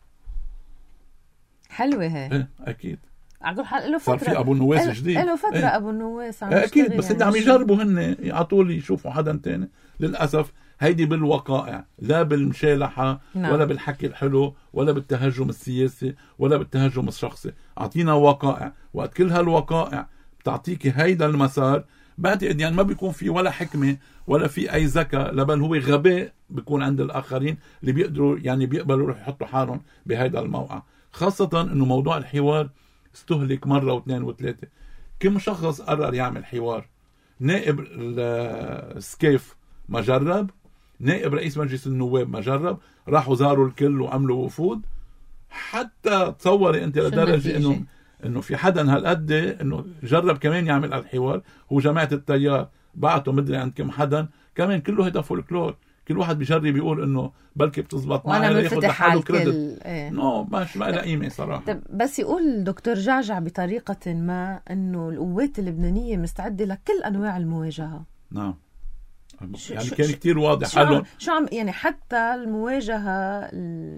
Speaker 2: حلوة هي.
Speaker 3: أكيد.
Speaker 2: له
Speaker 3: صار في أبو النواس جديد.
Speaker 2: له فترة أبو النواس عم
Speaker 3: أكيد، بس يعني عم يجربوا هن يعطوا يشوفوا حدا تاني. للأسف هيدي بالوقائع، لا بالمشالحة ولا بالحكي الحلو ولا بالتهجم السياسي ولا بالتهجم الشخصي. أعطينا وقائع، وقت كل هالوقائع بتعطيك هيدا المسار بعتقد يعني ما بيكون في ولا حكمة ولا في أي ذكاء، بل هو غباء بيكون عند الآخرين اللي بيقدروا يعني بيقبلوا يروح يحطوا حالهم بهيدا الموقع. خاصة إنه موضوع الحوار استهلك مرة واثنين وثلاثة. كم شخص قرر يعمل حوار؟ نائب السكيف ما جرب، نائب رئيس مجلس النواب ما جرب، راحوا زاروا الكل وعملوا وفود. حتى تصوري انت لدرجة انه في حدا هالقد انه جرب كمان يعمل الحوار. هو جماعة التيار بعتوا مدري عند كم حدا كمان، كله هيدا فولكلور، كل واحد بيجرب يقول انه بلكي بتزبط
Speaker 2: وانا
Speaker 3: معي ياخذ
Speaker 2: منفتح على
Speaker 3: لحاله
Speaker 2: الكل.
Speaker 3: كريدت. نو مش ما لها قيمه صراحه.
Speaker 2: بس يقول دكتور جعجع بطريقه ما انه القوات اللبنانيه مستعده لكل انواع المواجهه.
Speaker 3: نعم يعني كان كتير واضح.
Speaker 2: شو عم يعني حتى المواجهه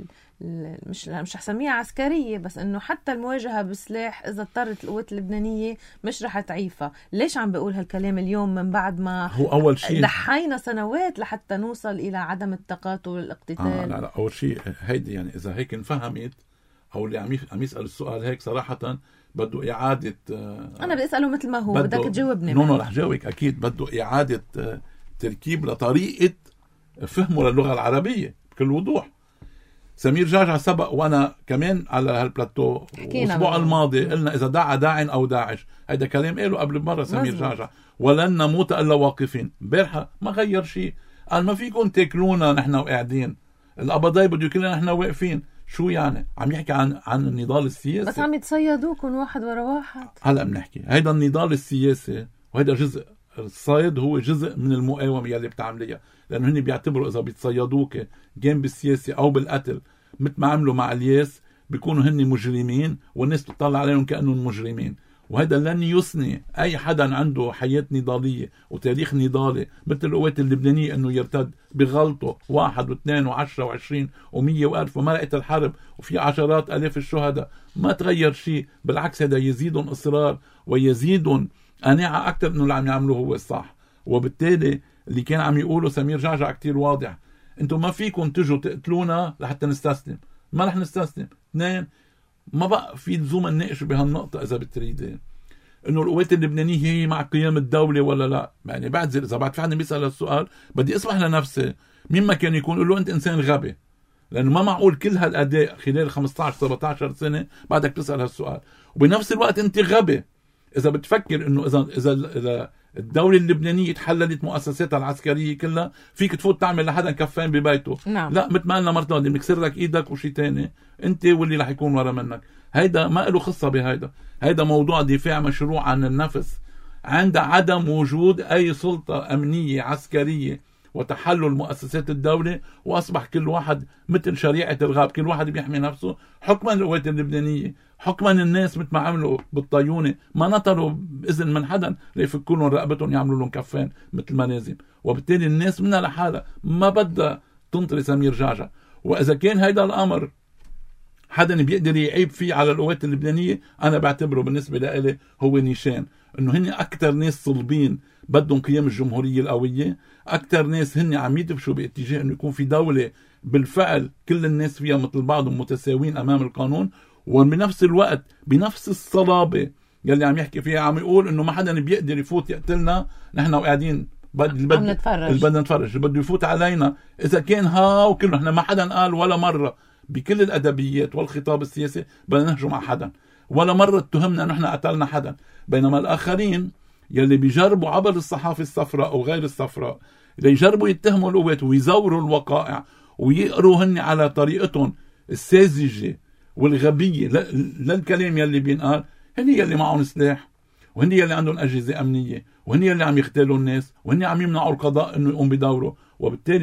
Speaker 2: مش رح سميها عسكريه، بس انه حتى المواجهه بسلاح اذا اضطرت القوات اللبنانيه مش رح تعيفها. ليش عم بقول هالكلام اليوم من بعد ما
Speaker 3: هو اول شيء
Speaker 2: ضحينا سنوات لحتى نوصل الى عدم التقاتل والاقتتال؟
Speaker 3: لا اول شيء هيدي يعني اذا هيك انفهمت او اللي عم يسال السؤال هيك صراحه بده اعاده.
Speaker 2: انا بدي اساله مثل ما هو، بدك تجاوبني.
Speaker 3: نو رح جاوبك اكيد. بده اعاده تركيب لطريقه فهمه للغه العربيه بكل وضوح. سمير جعجع سبق وانا كمان على هالبلاتو الاسبوع الماضي قلنا اذا دعا داع او داعش، هيدا كلام قاله قبل مره سمير جعجع، ولن نموت الا واقفين. امبارحه ما غير شيء، قال ما فيكم تاكلونا نحن وقاعدين، القبضاي بده ياكلنا نحن واقفين. شو يعني؟ عم يحكي عن النضال السياسي،
Speaker 2: بس عم يتصيدوكم واحد ورا واحد.
Speaker 3: هلا بنحكي هيدا النضال السياسي، وهيدا جزء الصيد هو جزء من المقاومه يلي بتعمليها، لانه هن بيعتبروا اذا بيتصيدوك جانب السياسي او بالقتل مثل ما عملوا مع الياس بيكونوا هن مجرمين، والناس بتطلع عليهم كانهم مجرمين. وهذا لن يثني اي حدا عنده حياه نضاليه وتاريخ نضالي مثل القوات اللبنانيه انه يرتد بغلطه 1 و2 و10 و20 و100 و1000 ومرقه الحرب وفي عشرات الاف الشهداء. ما تغير شيء، بالعكس هذا يزيدهم اصرار ويزيدهم قناعه اكثر انه اللي عم يعملوه هو الصح. وبالتالي اللي كان عم يقوله سمير جعجع كتير واضح، انتم ما فيكم تجوا تقتلونا لحتى نستسلم، ما رح نستسلم. 2 ما بقى في لزوم نناقش بهالنقطة إذا بتريد إنه القوات اللبنانية هي مع قيام الدولة ولا لا. يعني بعد إذا بعد في حدا بيسأل السؤال بدي أسمح لنفسي مين ما كان يكون، يقول له أنت إنسان غبي، لأنه ما معقول كل هالأداء خلال 15-17 سنة بعدك تسأل هالسؤال. وبنفس الوقت أنت غبي إذا بتفكر إنه إذا الدولة اللبنانية تحللت مؤسساتها العسكرية كلها فيك تفوت تعمل لحدا كفين ببيته.
Speaker 2: نعم.
Speaker 3: لا مثل ما قلنا مرة بدي بنكسر لك ايدك وشي تاني انت واللي رح يكون ورا منك. هيدا ما له خصة بهيدا، هيدا موضوع دفاع مشروع عن النفس عند عدم وجود اي سلطة امنية عسكرية وتحلل مؤسسات الدولة، واصبح كل واحد مثل شريعة الغاب، كل واحد بيحمي نفسه حكما القوات اللبنانية، حكما الناس مثل ما عملوا بالطيونة ما نطروا بإذن من حدا ليفكوا لهم رقبتهم يعملوا لهم كفين مثل ما لازم. وبالتالي الناس منها لحالها ما بدها تنطري سمير جعجع. وإذا كان هيدا الأمر حدا بيقدر يعيب فيه على القوات اللبنانية، أنا بعتبره بالنسبة لي هو نيشان إنه هن أكتر ناس صلبين بدهم قيام الجمهورية القوية، أكتر ناس هن عم يدفشوا باتجاه إنه يكون في دولة بالفعل كل الناس فيها مثل بعضهم متساوين أمام القانون، وبنفس الوقت بنفس الصلابة يلي عم يحكي فيها عم يقول إنه ما حدا بيقدر يفوت يقتلنا نحن وقاعدين بدنا نتفرج، بده يفوت علينا. إذا كان وكله إحنا ما حدا قال ولا مرة بكل الأدبيات والخطاب السياسي بدنا نهجم على حدا، ولا مرة اتهمنا إنه إحنا قتلنا حدا. بينما الآخرين يلي بيجربوا عبر الصحافة الصفراء أو غير الصفراء اللي يجربوا يتهموا القوات ويزوروا الوقائع ويقروا هن على طريقتهم الساذجة والغبية للكلام يلي بينقال، هن يلي معهم سلاح، وهن يلي عندهم أجهزة أمنية، وهن يلي عم يختالوا الناس، وهن عم يمنعوا القضاء إنه يقوم بدوره. وبالتالي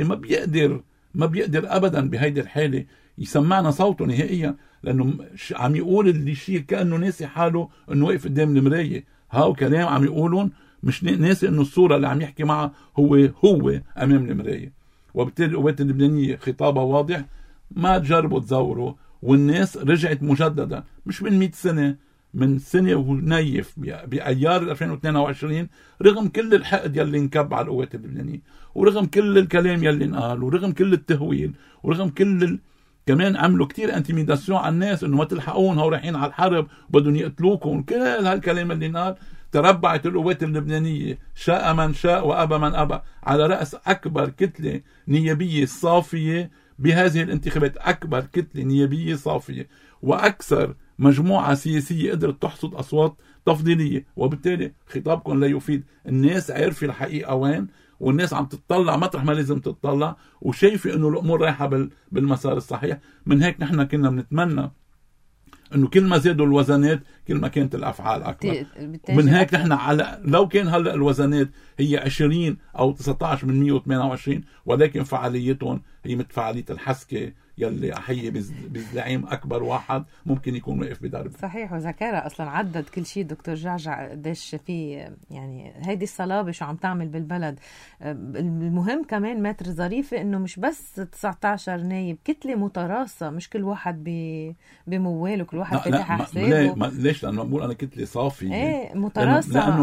Speaker 3: ما بيقدر أبدا بهيدي الحالة يسمعنا صوته نهائيا، لأنه عم يقول اللي شيء كأنه ناسي حاله إنه واقف قدام المراية. كلام عم يقولون مش ناسي إنه الصورة اللي عم يحكي معها هو أمام المراية. وبالتالي القوات اللبنانية خطابها واضح، ما تجربوا تزوروا، والناس رجعت مجددا مش من 100 سنة، من سنة ونيف بأيار 2022، رغم كل الحقد يلي انكب على القوات اللبنانية، ورغم كل الكلام يلي انقال، ورغم كل التهويل، ورغم كل كمان عملوا كتير انتميداسيون على الناس انه ما تلحقون هو رايحين على الحرب بدهم يقتلوكم. كل هالكلام اللي انقال تربعت القوات اللبنانية شاء من شاء وأبى من أبى على رأس أكبر كتلة نيابية صافية بهذه الانتخابات، أكبر كتلة نيابية صافية وأكثر مجموعة سياسية قدرت تحصد أصوات تفضيلية. وبالتالي خطابكم لا يفيد. الناس عارفة الحقيقة وين، والناس عم تتطلع مطرح ما لازم تتطلع، وشايفة انه الامور رايحة بالمسار الصحيح. من هيك نحن كنا بنتمنى انه كل ما زادوا الوزنات كل ما كانت الأفعال أكبر. ومن هيك نحن على لو كان هلأ الوزنات هي 20 أو 19 من 128 ولكن فعاليتهم هي مثل فعالية الحسكة يلي أحيي بالزعيم أكبر واحد ممكن يكون واقف بدرب.
Speaker 2: صحيح. وذكرها أصلا عدد كل شيء دكتور جعجع قديش في يعني هيدي الصلابة شو عم تعمل بالبلد. المهم كمان ماتر ظريفة إنه مش بس 19 نايب، كتلة متراصة، مش كل واحد بمواله، كل واحد فتح حسابه.
Speaker 3: ليش؟ لأنه بقول أنا كتلة صافية.
Speaker 2: إيه متراصة.
Speaker 3: لأنه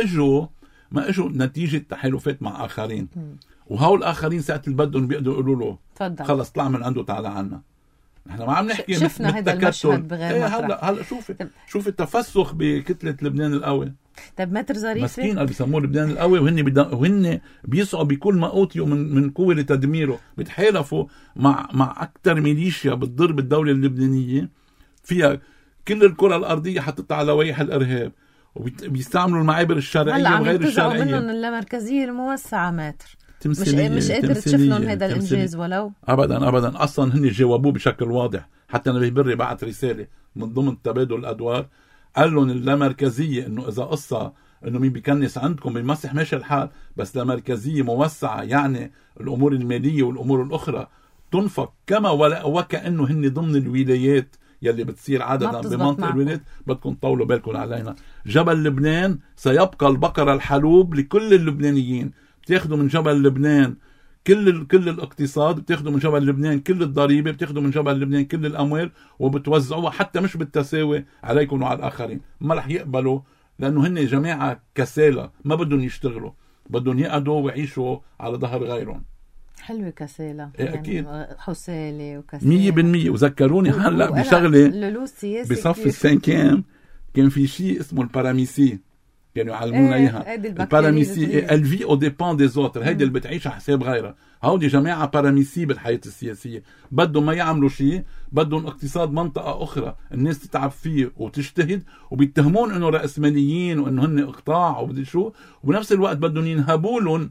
Speaker 3: ما إجوا نتيجة تحالفات مع آخرين. وهول الآخرين ساعة اللي بدهم بيقدروا يقولوا له
Speaker 2: تفضل
Speaker 3: خلص طلع من عنده تعال عنا. نحن ما عم نحكي
Speaker 2: شفنا هذا المشهد بغير مطرح.
Speaker 3: هلا شوف التفسخ بكتلة لبنان القوي.
Speaker 2: طب ماتر ظريفة
Speaker 3: مسكين اللي بيسموه لبنان القوي، وهن بيسعوا بكل ما أوتيوا من قوة لتدميره. بيتحالفوا مع أكتر ميليشيا بتضرب الدولة اللبنانية، فيها كل الكرة الأرضية حطتها على لوائح الإرهاب، وبيستعملوا المعابر الشرعية وغير الشرعية.
Speaker 2: منهم اللامركزية الموسعة ماتر مش قادر تشوف لهم هذا الإنجاز ولو
Speaker 3: أبدا. أصلا هن جاوبوه بشكل واضح. حتى نبيه بري بعت رسالة من ضمن تبادل الأدوار، قال لهم اللامركزية إنه إذا قصة إنه مين بيكنس عندكم بيمسح ماشي الحال، بس لامركزية موسعة يعني الأمور المالية والأمور الأخرى تنفق كما وكأنه هن ضمن الولايات يلي بتصير عادة بمنطقة الولايات. بدكم طولوا بالكم علينا. جبل لبنان سيبقى البقرة الحلوب لكل اللبنانيين. بتاخدوا من جبل لبنان كل الاقتصاد، بتاخدوا من جبل لبنان كل الضريبة، بتاخدوا من جبل لبنان كل الأموال وبتوزعوها حتى مش بالتساوي عليكم وعلى الآخرين. ما رح يقبلوا لأنه هن جماعة كسالة ما بدهم يشتغلوا، بدهم يقعدوا ويعيشوا على ظهر غيرهم.
Speaker 2: حلوة كسالة
Speaker 3: يعني أكيد.
Speaker 2: حسالة وكسالة
Speaker 3: 100%. وذكروني هلأ بشغلة بصف السنكام كان في شيء اسمه الباراميسي، كانوا يعلمونا اياها. الباراميسي الفي او ديبان دي زوتر، هيدي اللي بتعيش على حساب غيرها. هودي جماعه باراميسي بالحياه السياسيه، بدهم ما يعملوا شيء، بدهم اقتصاد منطقه اخرى الناس تتعب فيه وتجتهد، وبيتهمون انه راسماليين وانه هن اقطاع وبدي شو، وبنفس الوقت بدهم ينهبوا لهم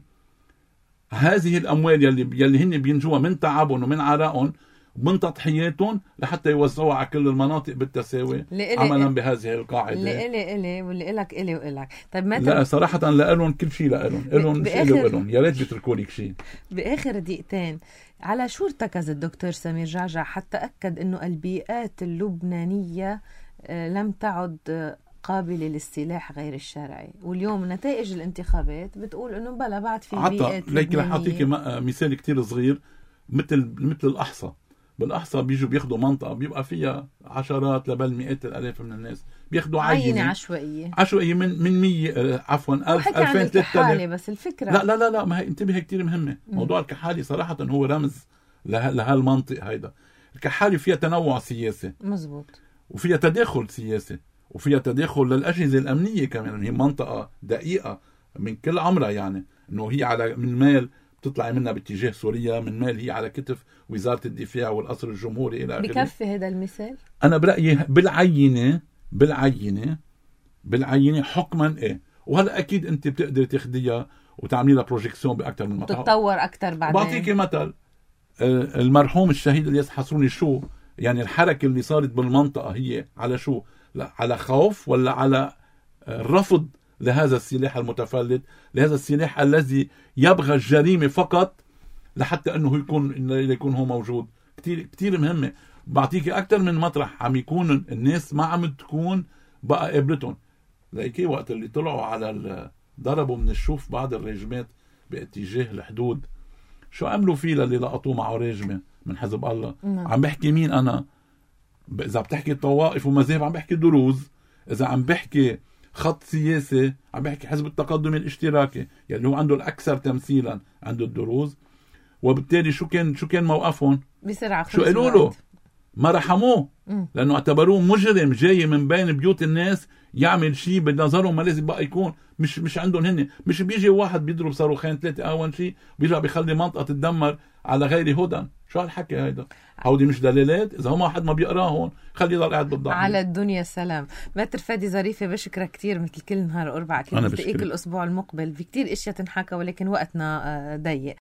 Speaker 3: هذه الاموال يلي هن بينجوها من تعبهم ومن عرقهم ومن تضحياتهم لحتى يوزعوها على كل المناطق بالتساوي عملا بهذه القاعدة.
Speaker 2: اللي واللي إلك إلي وإلك. طيب
Speaker 3: لا صراحة لهم كل شيء لهم مش لهم. يا ريت بيتركوا لك شيء.
Speaker 2: بآخر دقيقتين، على شو ارتكز الدكتور سمير جعجع حتى أكد إنه البيئات اللبنانية لم تعد قابلة للسلاح غير الشرعي، واليوم نتائج الانتخابات بتقول إنه بلا بعد في بيئات لبنانية.
Speaker 3: لكن رح أعطيك مثال كتير صغير. مثل الأحصى. بالأحصى بيجوا بياخدوا منطقة بيبقى فيها عشرات لبل مئات الآلاف من الناس، بياخدوا عينة عشوائية من 100 عفوا 1000 2000 3000.
Speaker 2: بس الفكرة
Speaker 3: لا ما هي انتبه كتير مهمة. موضوع الكحالي صراحة هو رمز لهالمنطق هيدا. الكحالي فيها تنوع سياسي مزبوط، وفيها تداخل سياسي، وفيها تداخل للأجهزة الأمنية كمان. هي منطقة دقيقة من كل عمرها، يعني انه هي على من مال تطلع منها باتجاه سوريا، من مال هي على كتف وزارة الدفاع والقصر الجمهوري إلى آخره.
Speaker 2: بكفي هذا المثال؟
Speaker 3: أنا برأيي بالعينة حكما إيه. وهلا أكيد أنت بتقدر تاخديها وتعملي لها بروجيكسيون بأكثر من مطار،
Speaker 2: تتطور أكثر بعدين.
Speaker 3: بعطيكي مثل المرحوم الشهيد الياس حصوني. شو يعني الحركة اللي صارت بالمنطقة هي على شو؟ لا على خوف ولا على رفض لهذا السلاح المتفلت، لهذا السلاح الذي يبغى الجريمة فقط لحتى أنه يكون هو موجود. كتير مهمة. بعطيك أكتر من مطرح عم يكون الناس ما عم تكون بقى قبلتهم. لأيكي وقت اللي طلعوا على ضربوا من الشوف بعض الرجمات باتجاه الحدود، شو عملوا فيه للي لقطوه معه رجمة من حزب الله؟ عم بحكي مين أنا؟ إذا بتحكي طوائف ومذاهب عم بحكي دروز، إذا عم بحكي خط سياسي عم بحكي حزب التقدم الاشتراكي يعني هو عنده الأكثر تمثيلا عنده الدروز. وبالتالي شو كان موقفهم؟
Speaker 2: بسرعة
Speaker 3: شو قالوا له؟ ما رحموه لأنه اعتبروه مجرم جاي من بين بيوت الناس يعمل شيء بنظرهم ما لازم بقى يكون. مش عندهم هن، مش بيجي واحد بيضرب صاروخين 3 أول شيء بيرجع بيخلي منطقة تتدمر على غير هدى. شو هالحكي هيدا؟ هودي مش دليلات؟ إذا هم واحد ما بيقراهن خليه يضل قاعد بالضعف.
Speaker 2: على الدنيا السلام. ماتر فادي ظريفة، بشكرك كتير مثل كل نهار أربعة. أكيد بلتقيك الأسبوع المقبل. في كتير إشياء تنحكى ولكن وقتنا ضيق.